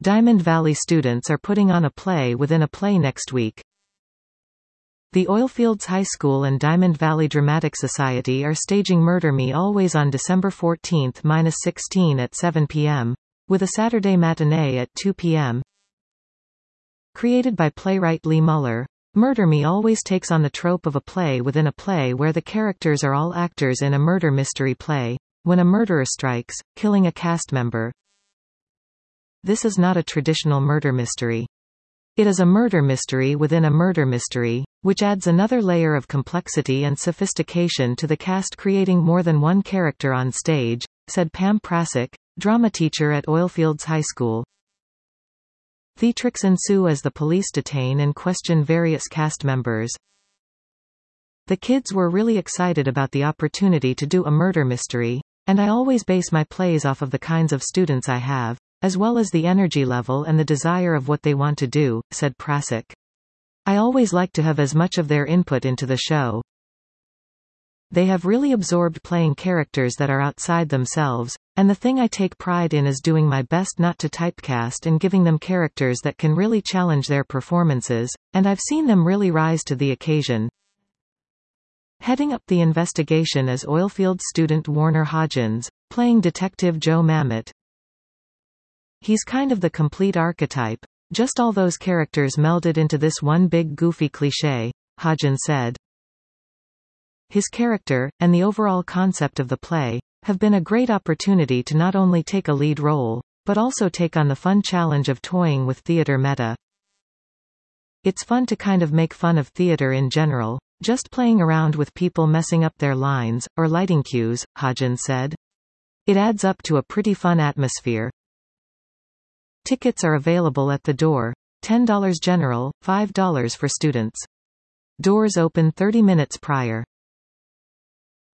Diamond Valley students are putting on a play within a play next week. The Oilfields High School and Diamond Valley Dramatic Society are staging Murder Me Always on December 14-16 at 7 p.m., with a Saturday matinee at 2 p.m. Created by playwright Lee Muller, Murder Me Always takes on the trope of a play within a play where the characters are all actors in a murder mystery play, when a murderer strikes, killing a cast member. This is not a traditional murder mystery. It is a murder mystery within a murder mystery, which adds another layer of complexity and sophistication to the cast, creating more than one character on stage, said Pam Prasick, drama teacher at Oilfields High School. Theatrics ensue as the police detain and question various cast members. The kids were really excited about the opportunity to do a murder mystery, and I always base my plays off of the kinds of students I have, as well as the energy level and the desire of what they want to do, said Prasick. I always like to have as much of their input into the show. They have really absorbed playing characters that are outside themselves, and the thing I take pride in is doing my best not to typecast and giving them characters that can really challenge their performances, and I've seen them really rise to the occasion. Heading up the investigation is Oilfield student Warner Hodgins, playing Detective Joe Mamet. He's kind of the complete archetype, just all those characters melded into this one big goofy cliché, Hodgins said. His character, and the overall concept of the play, have been a great opportunity to not only take a lead role, but also take on the fun challenge of toying with theater meta. It's fun to kind of make fun of theater in general, just playing around with people messing up their lines, or lighting cues, Hodgins said. It adds up to a pretty fun atmosphere. Tickets are available at the door, $10 general, $5 for students. Doors open 30 minutes prior.